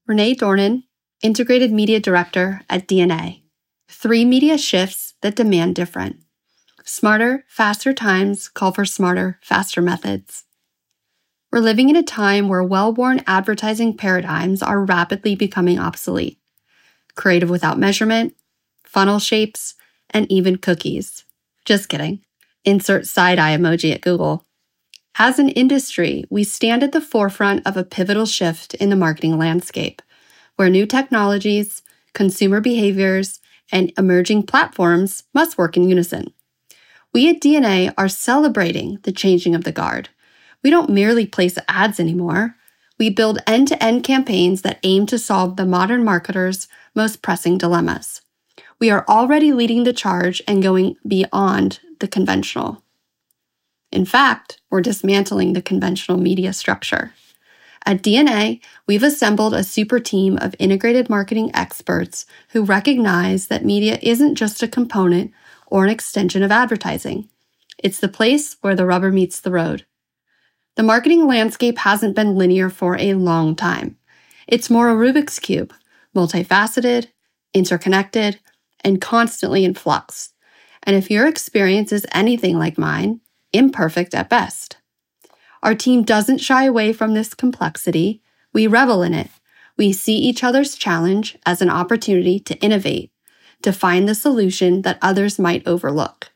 Renee Dornan, Integrated Media Director at DNA. 3 media shifts that demand different. Smarter, faster times call for smarter, faster methods. We're living in a time where well-worn advertising paradigms are rapidly becoming obsolete. Creative without measurement, funnel shapes, and even cookies. Just kidding. Insert side-eye emoji at Google. As an industry, we stand at the forefront of a pivotal shift in the marketing landscape, where new technologies, consumer behaviors, and emerging platforms must work in unison. We at DNA are celebrating the changing of the guard. We don't merely place ads anymore. We build end-to-end campaigns that aim to solve the modern marketer's most pressing dilemmas. We are already leading the charge and going beyond the conventional. In fact, we're dismantling the conventional media structure. At DNA, we've assembled a super team of integrated marketing experts who recognize that media isn't just a component or an extension of advertising. It's the place where the rubber meets the road. The marketing landscape hasn't been linear for a long time. It's more a Rubik's Cube, multifaceted, interconnected, and constantly in flux. And if your experience is anything like mine, imperfect at best. Our team doesn't shy away from this complexity. We revel in it. We see each other's challenge as an opportunity to innovate, to find the solution that others might overlook.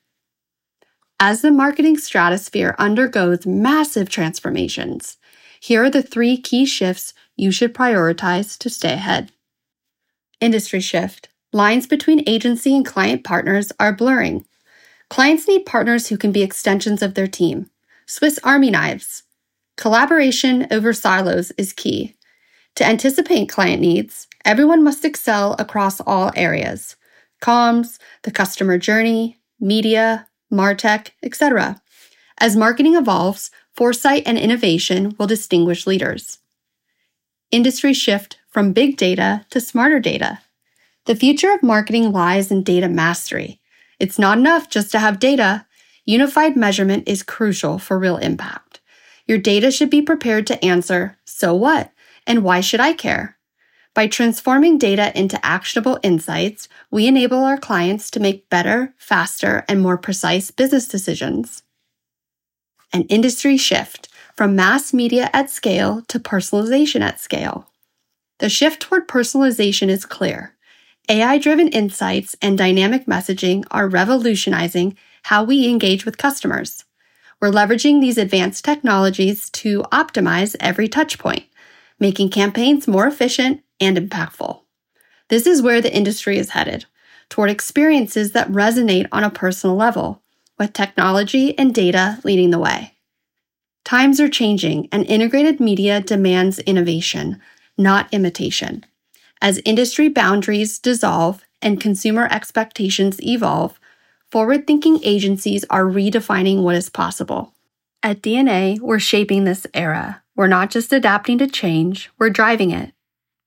As the marketing stratosphere undergoes massive transformations, here are the 3 key shifts you should prioritize to stay ahead. Industry shift. Lines between agency and client partners are blurring. Clients need partners who can be extensions of their team. Swiss Army knives. Collaboration over silos is key. To anticipate client needs, everyone must excel across all areas: comms, the customer journey, media, MarTech, etc. As marketing evolves, foresight and innovation will distinguish leaders. Industry shift from big data to smarter data. The future of marketing lies in data mastery. It's not enough just to have data. Unified measurement is crucial for real impact. Your data should be prepared to answer, so what? And why should I care? By transforming data into actionable insights, we enable our clients to make better, faster, and more precise business decisions. An industry shift from mass media at scale to personalization at scale. The shift toward personalization is clear. AI-driven insights and dynamic messaging are revolutionizing how we engage with customers. We're leveraging these advanced technologies to optimize every touchpoint, making campaigns more efficient and impactful. This is where the industry is headed, toward experiences that resonate on a personal level, with technology and data leading the way. Times are changing, and integrated media demands innovation, not imitation. As industry boundaries dissolve and consumer expectations evolve, forward-thinking agencies are redefining what is possible. At DNA, we're shaping this era. We're not just adapting to change, we're driving it.